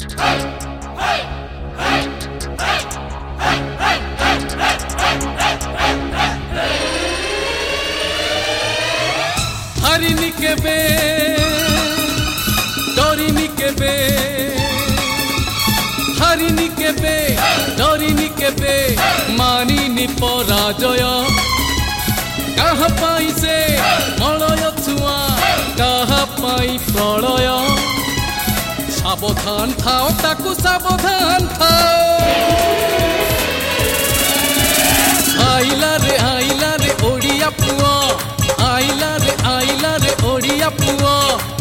हारिनी केबे डरिनी केबे हारिनी केबे डरिनी केबे मानिनी पराजय कहा पाई से मलय छुआ कहा पाई प्रलय सावधान थाओ ताकू सावधान थाओ आइला रे ओडिया पुआ आइला रे ओडिया पुआ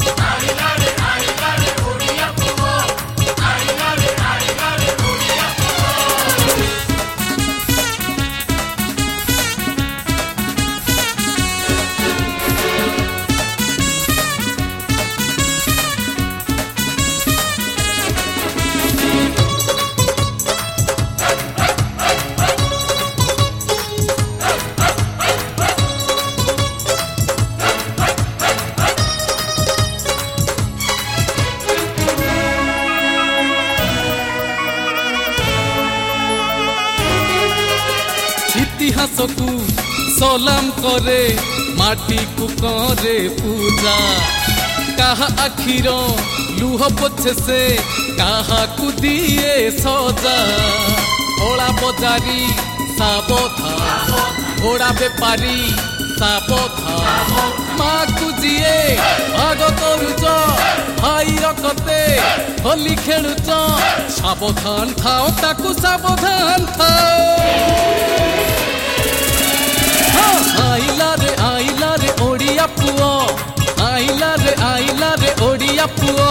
इतिहास को सलाम करे माटी को करे पूजा कहा आखिर लुह पोछे से कहा को दिए सजा ओला बजारी सावधान घोड़ा बेपारी सावधान माँ को जिए भाग करुच भाई रखते होली खेलुच सावधान थाओ ताकू सावधान थाओ आइला रे ओडिया पुओ आइला रे ओडिया पुओ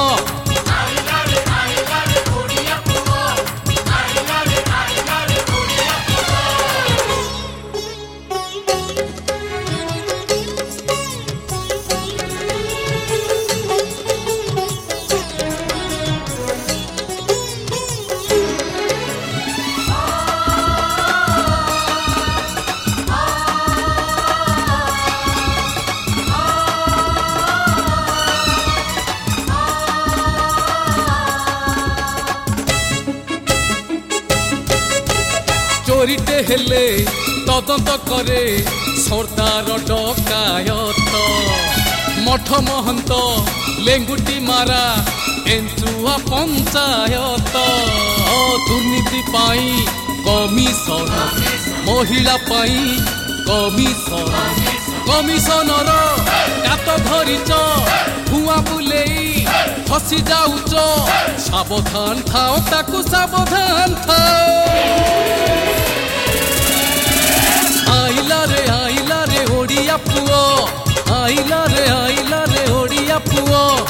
चोरीटे हेले तदंत करे सरदार डकायत मठ महंत लेंगुटी मारा एंचुआ पंचायत दुर्नीति पाई कमिशन महिला पाई कमिशन कमिशनर कात धरिच धुआं बुलेई फसी जाउच सावधान थाओ ताकू सावधान थाओ आइला रे ओडिया पुओ आइला रे ओडिया पुओ।